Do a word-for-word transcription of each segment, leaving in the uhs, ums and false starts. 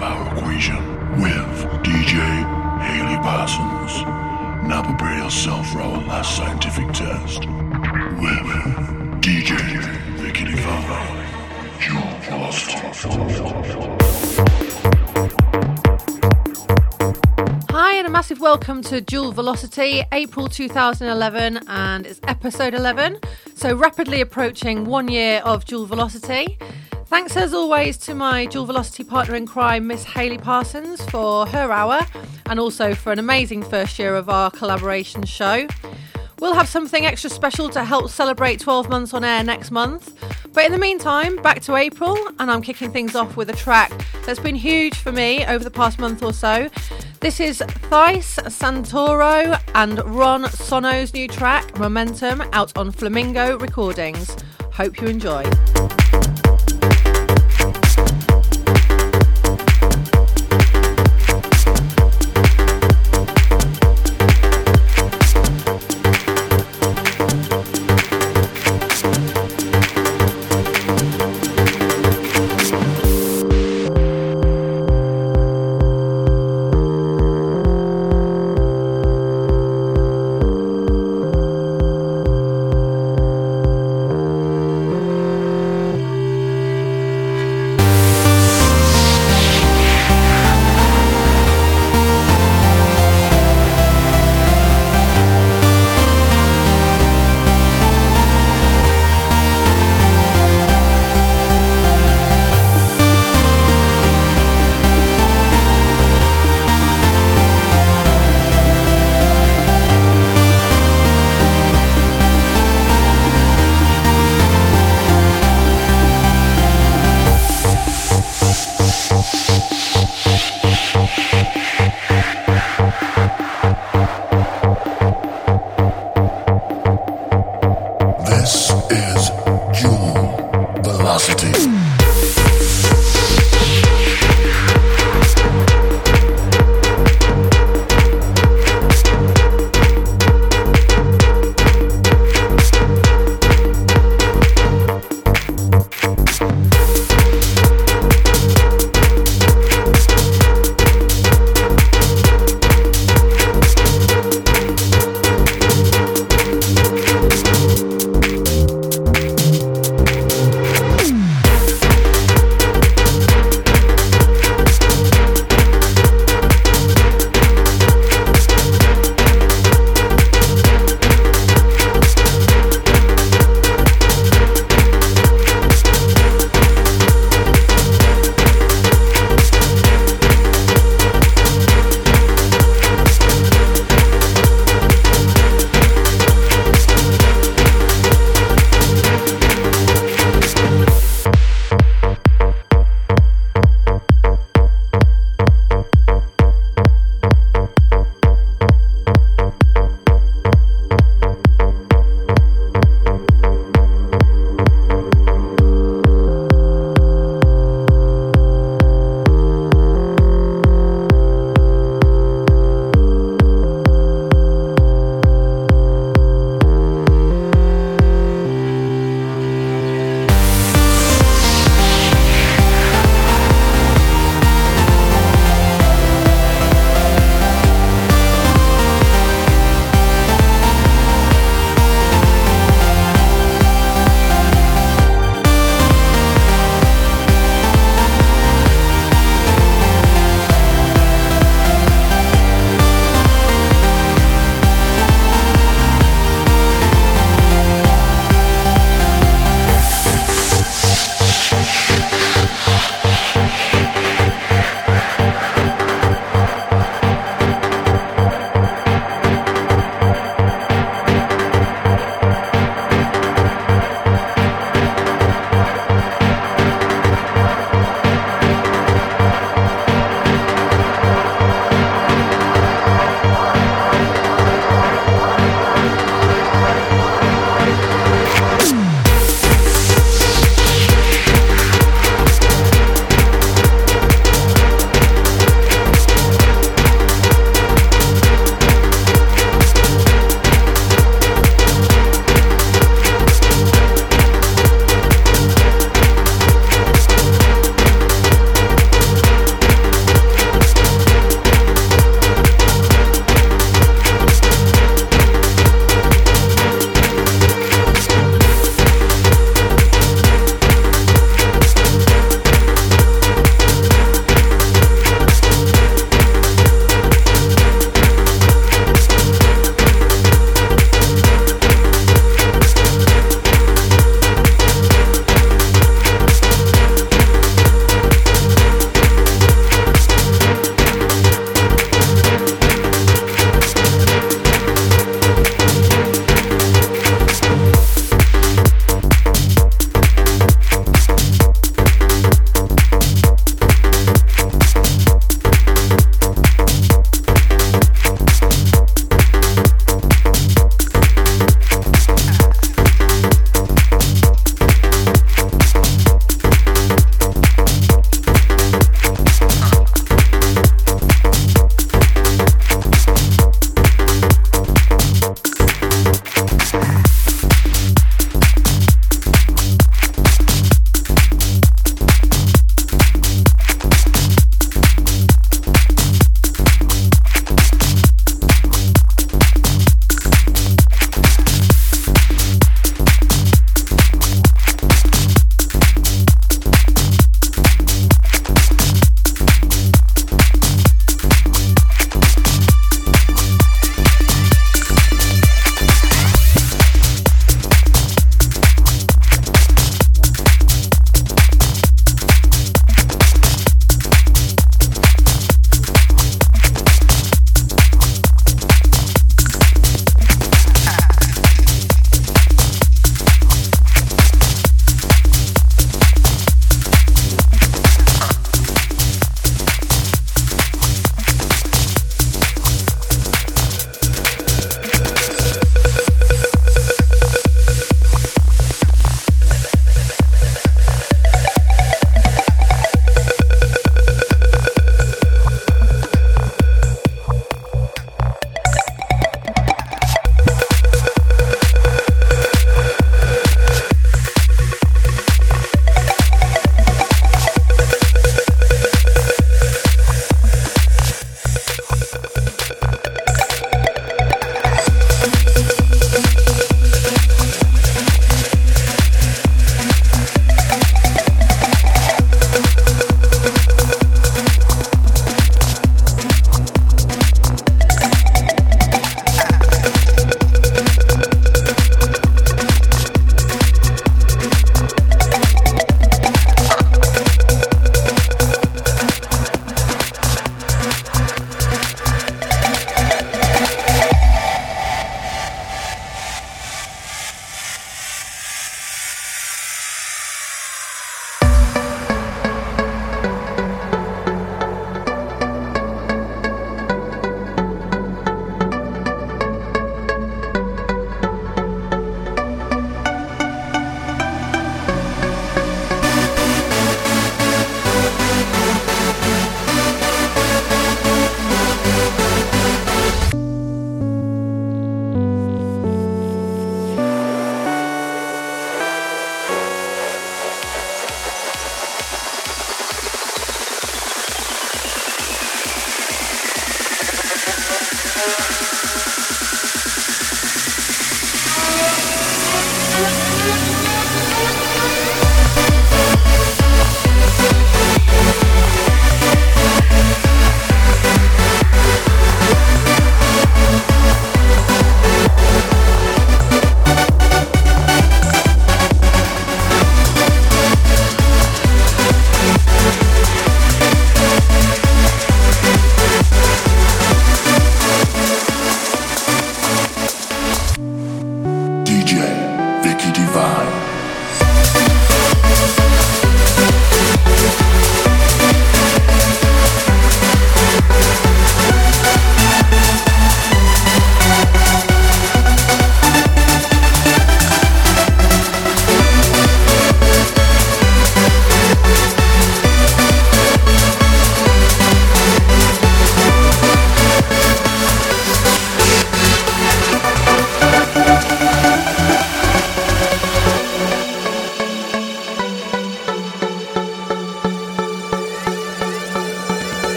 of our equation with D J Haley Parsons. Now prepare yourself for our last scientific test with D J Ricky Divine. Joule Velocity. Hi and a massive welcome to Joule Velocity, April two thousand eleven, and it's episode eleven, so rapidly approaching one year of Joule Velocity. Thanks as always to my Joule Velocity partner in crime, Miss Haley Parsons, for her hour, and also for an amazing first year of our collaboration show. We'll have something extra special to help celebrate twelve months on air next month. But in the meantime, back to April, and I'm kicking things off with a track that's been huge for me over the past month or so. This is Thais Santoro and Ron Sono's new track, Momentum, out on Flamingo Recordings. Hope you enjoy.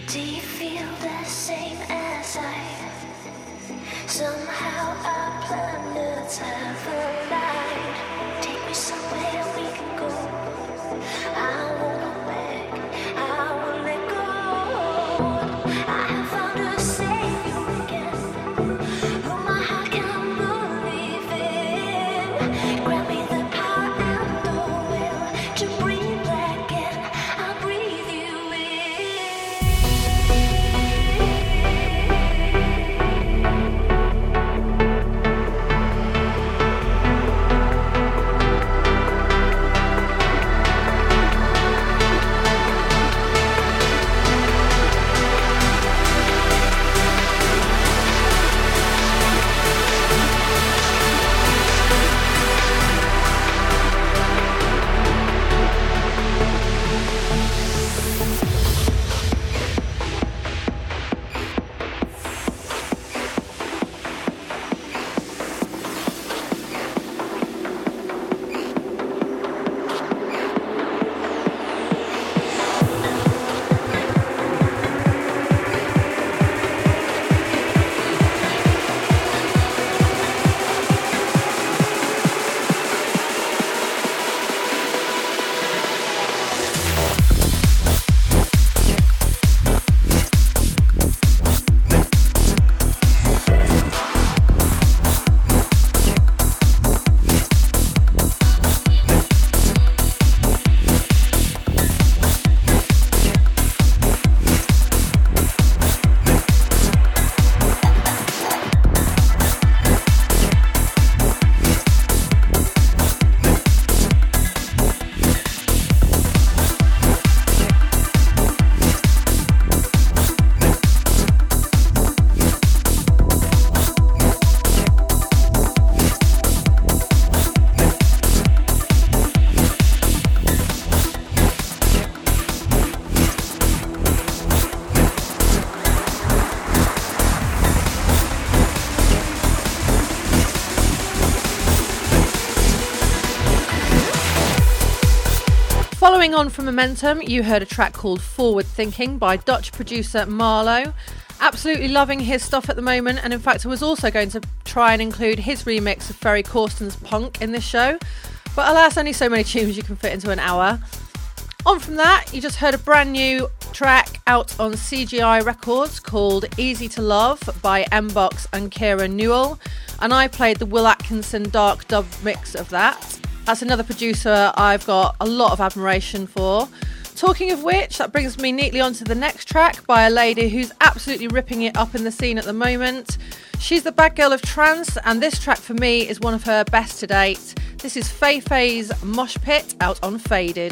Do you feel the same as I? Somehow our planets have aligned. Take me somewhere we can go. I won't go back, I won't let go. I have found a savior again, who my heart can believe in. Grant me the power and the will to breathe again. I'll breathe you in. Following on from Momentum, you heard a track called Forward Thinking by Dutch producer Marlo. Absolutely loving his stuff at the moment, and in fact I was also going to try and include his remix of Ferry Corsten's Punk in this show, but alas, only so many tunes you can fit into an hour. On from that, you just heard a brand new track out on C G I Records called Easy to Love by M-Box and Kira Newell, and I played the Will Atkinson dark dub mix of that. That's another producer I've got a lot of admiration for. Talking of which, that brings me neatly onto the next track by a lady who's absolutely ripping it up in the scene at the moment. She's the bad girl of trance, and this track for me is one of her best to date. This is Fei Fei's Mosh Pit out on Faded.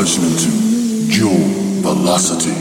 listening to Jewel Velocity.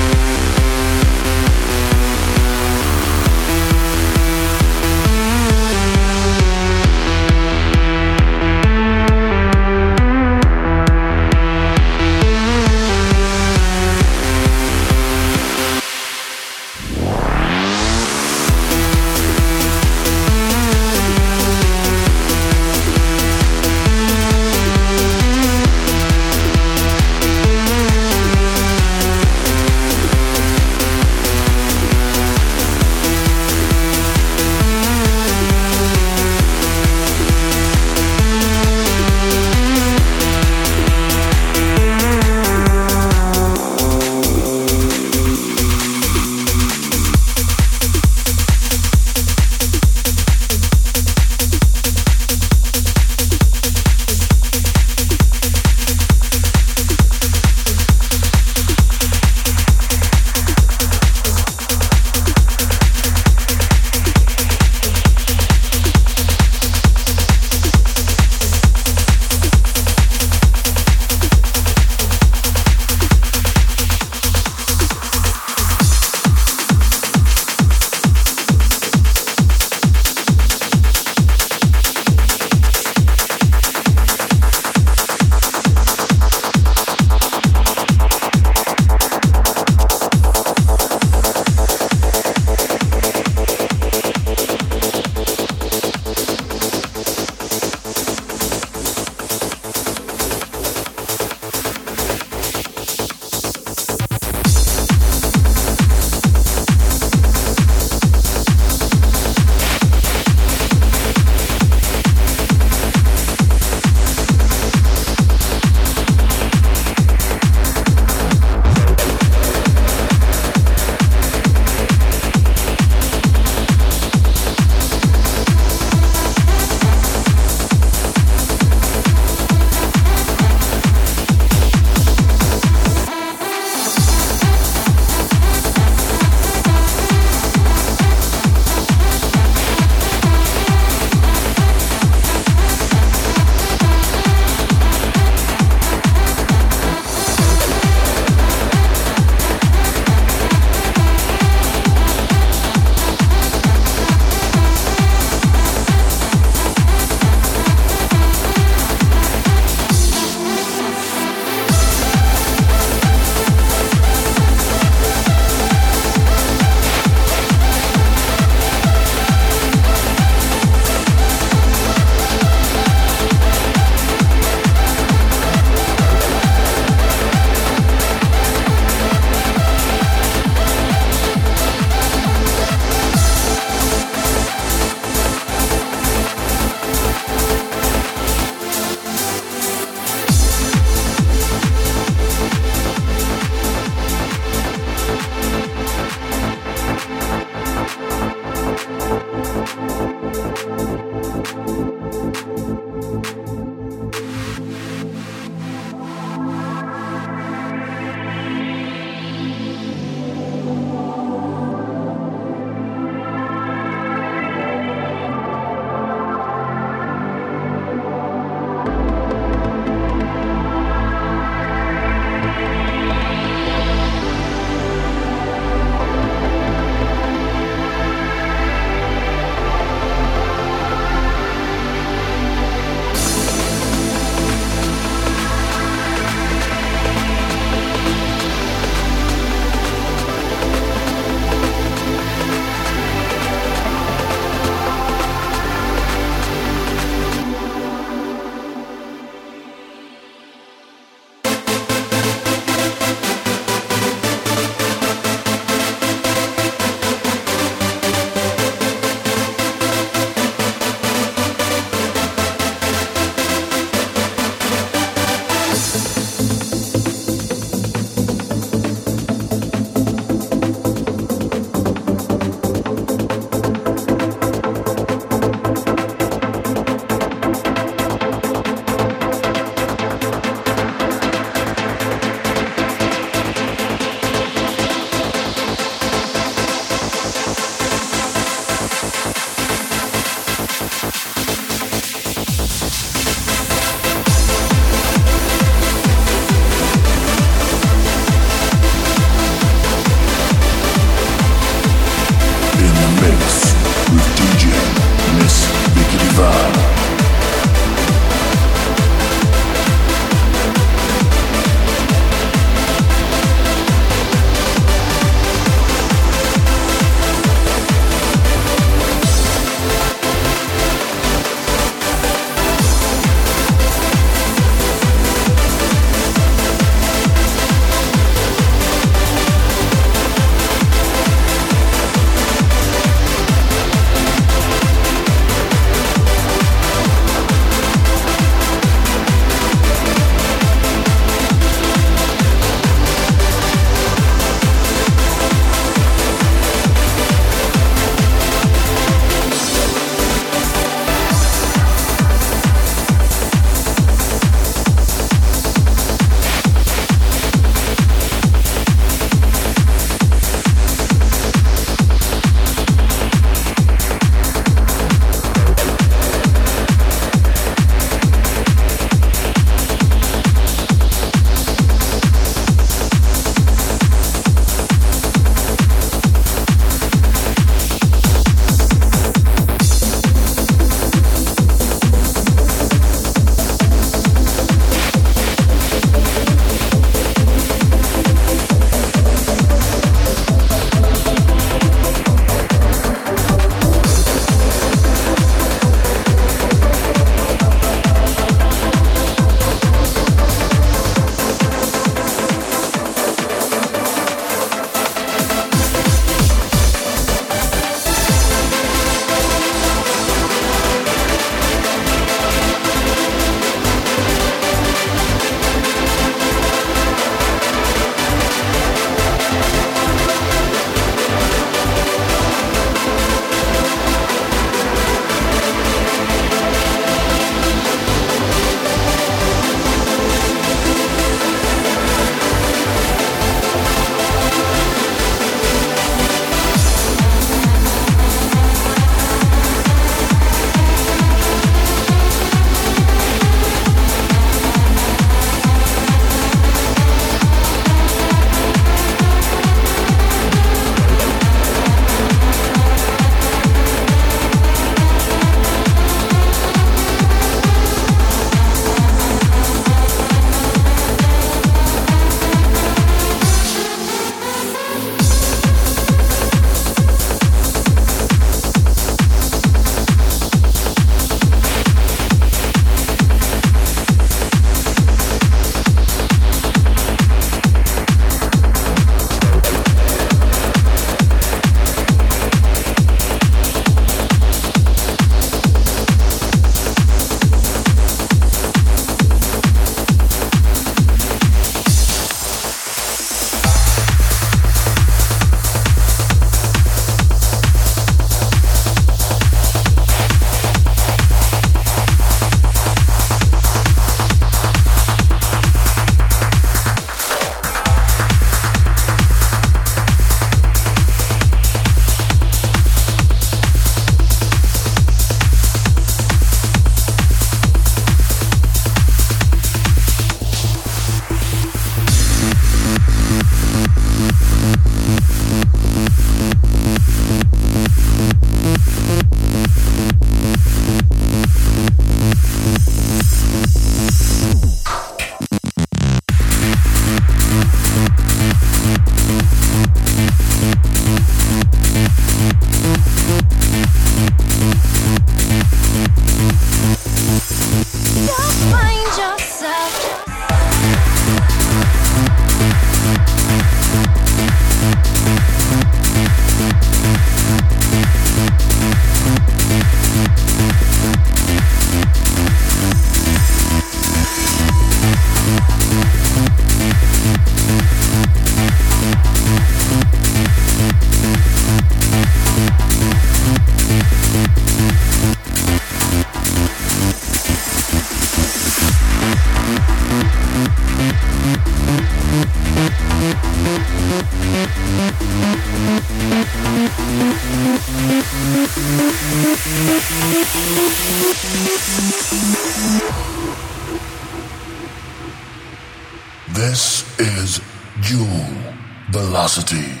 This is Jewel Velocity.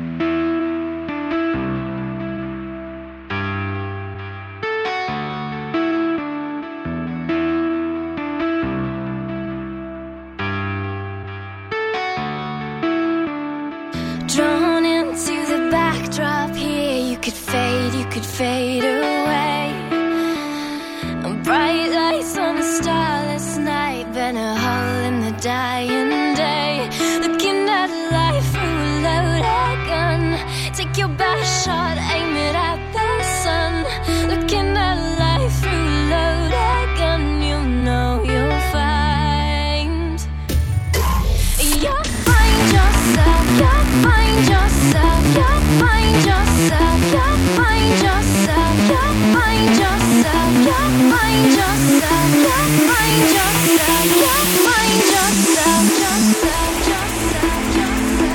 Drawn into the backdrop here, you could fade, you could fade away. Bright lights on a starless night, burn a hole in the dying day. Looking at life through a loaded gun, take your best shot, aim it at the sun. Looking at life through a loaded gun, you know you'll find. You'll find yourself, you'll find yourself, you'll find yourself, you'll find yourself, you'll find yourself, you'll find yourself, you'll find yourself, you'll find yourself, yourself, yourself, yourself.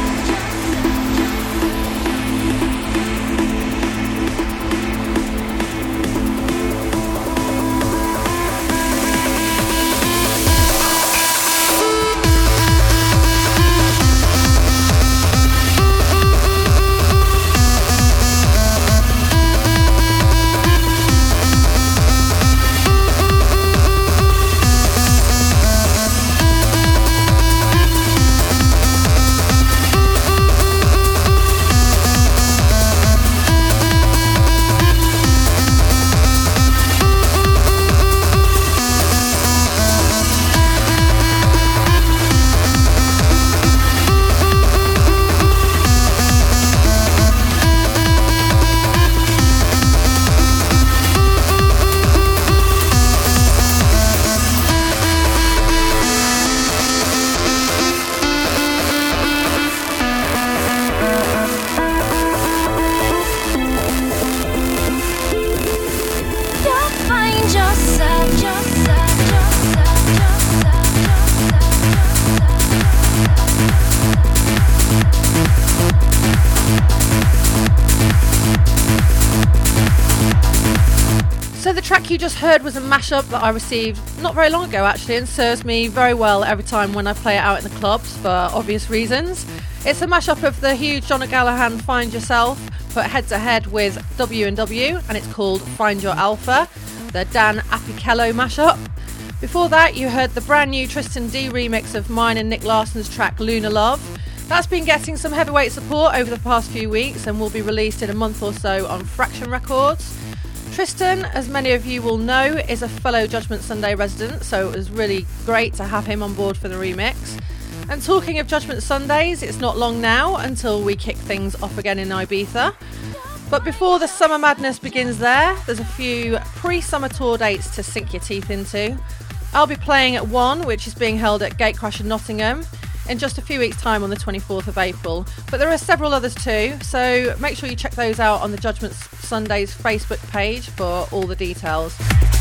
So the track you just heard was a mashup that I received not very long ago actually, and serves me very well every time when I play it out in the clubs for obvious reasons. It's a mashup of the huge John O'Callaghan Find Yourself put head to head with W and W, and it's called Find Your Alpha, the Dan Apichello mashup. Before that you heard the brand new Tristan D remix of mine and Nick Larson's track Lunar Love. That's been getting some heavyweight support over the past few weeks and will be released in a month or so on Fraction Records. Tristan, as many of you will know, is a fellow Judgment Sunday resident, so it was really great to have him on board for the remix. And talking of Judgment Sundays, it's not long now until we kick things off again in Ibiza. But before the summer madness begins there, there's a few pre-summer tour dates to sink your teeth into. I'll be playing at one, which is being held at Gatecrash in Nottingham, in just a few weeks' time on the twenty-fourth of April. But there are several others too, so make sure you check those out on the Judgment Sundays Facebook page for all the details.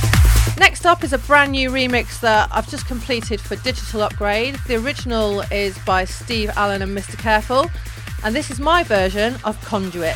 Next up is a brand new remix that I've just completed for Digital Upgrade. The original is by Steve Allen and Mister Careful, and this is my version of Conduit.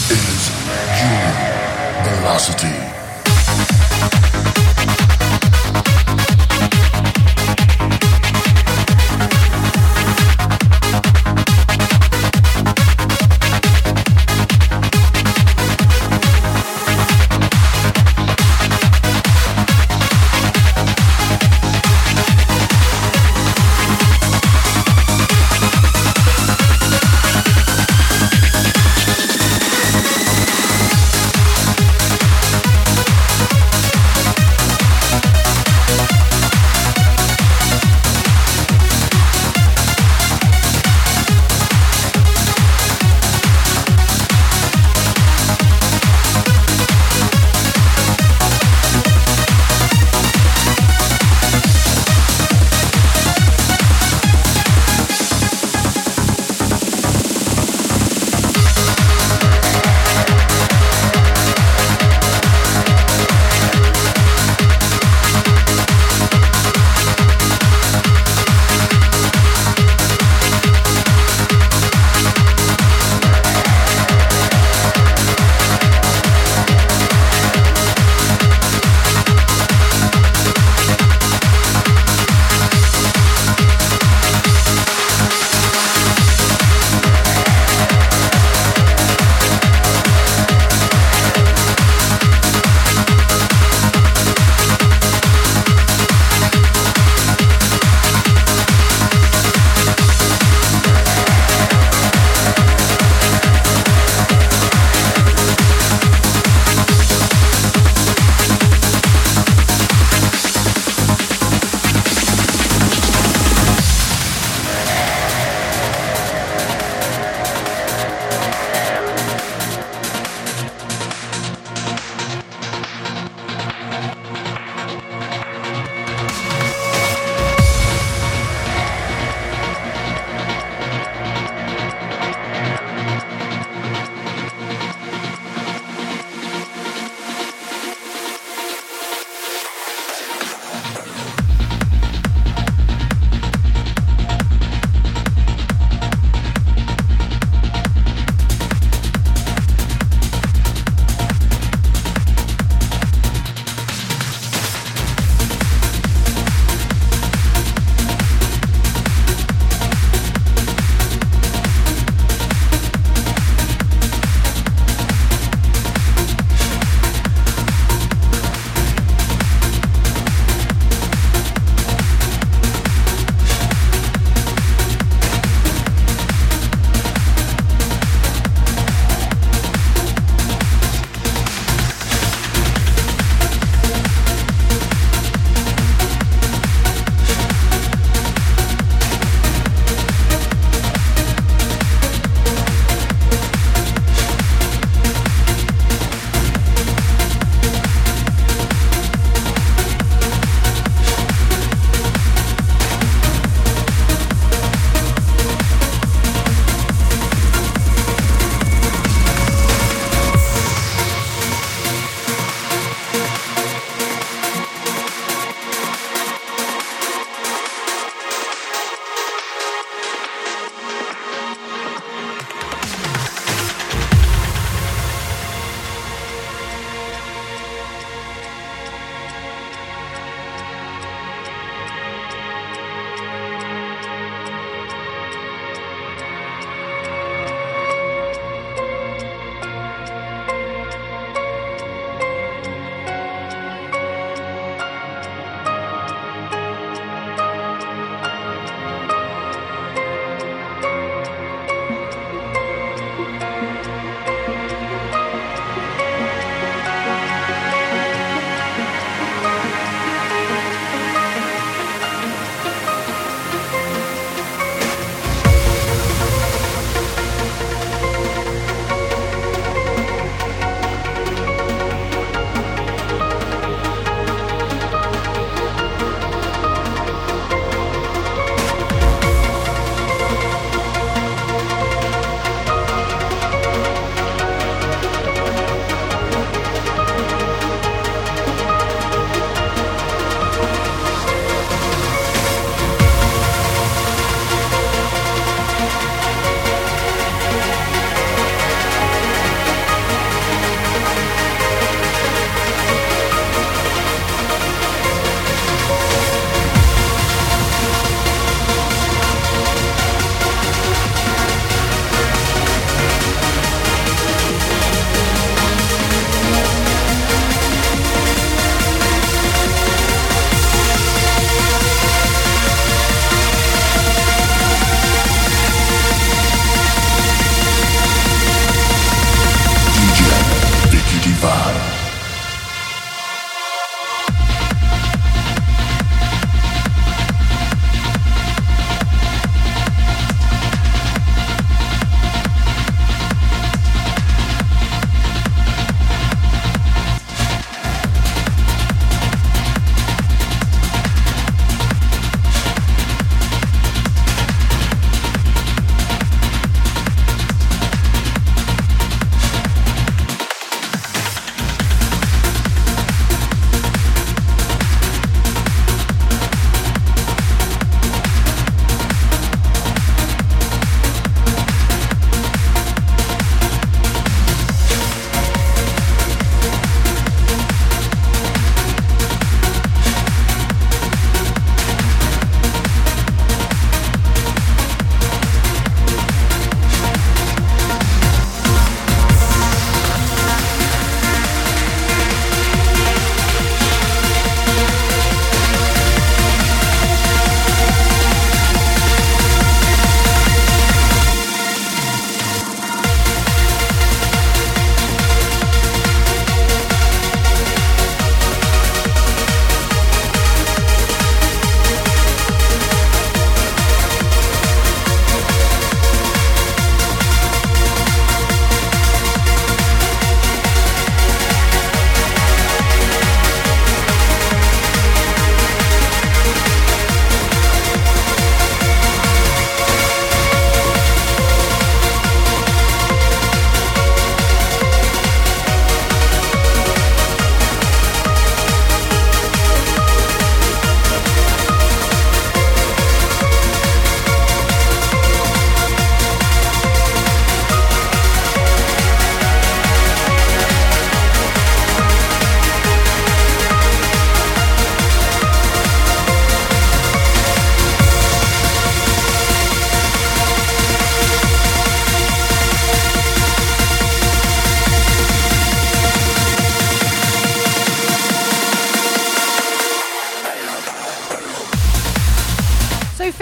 is Jewel Velocity.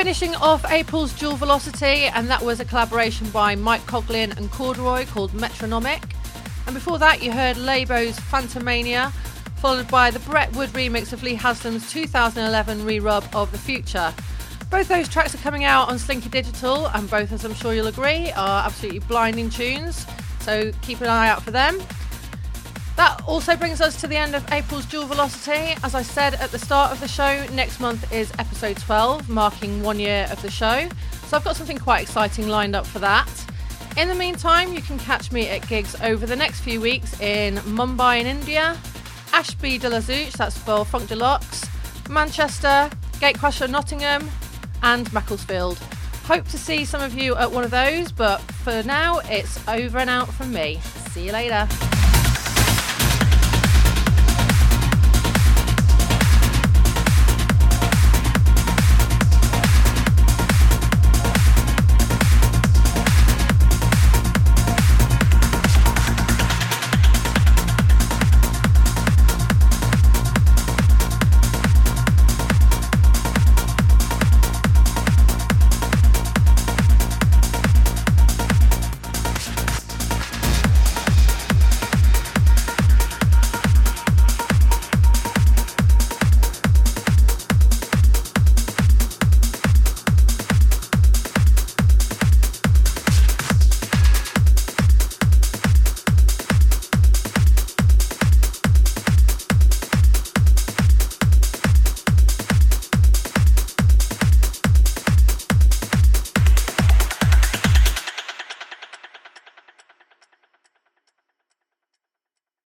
finishing off April's Dual Velocity, and that was a collaboration by Mike Coughlin and Corduroy called Metronomic. And before that you heard Labo's Phantomania, followed by the Brett Wood remix of Lee Haslam's two thousand eleven re-rub of The Future. Both those tracks are coming out on Slinky Digital, and both, as I'm sure you'll agree, are absolutely blinding tunes, so keep an eye out for them. That also brings us to the end of April's Dual Velocity. As I said at the start of the show, next month is episode twelve, marking one year of the show. So I've got something quite exciting lined up for that. In the meantime, you can catch me at gigs over the next few weeks in Mumbai in India, Ashby de la Zouch, that's for Funk Deluxe, Manchester, Gatecrusher Nottingham, and Macclesfield. Hope to see some of you at one of those, but for now, it's over and out from me. See you later.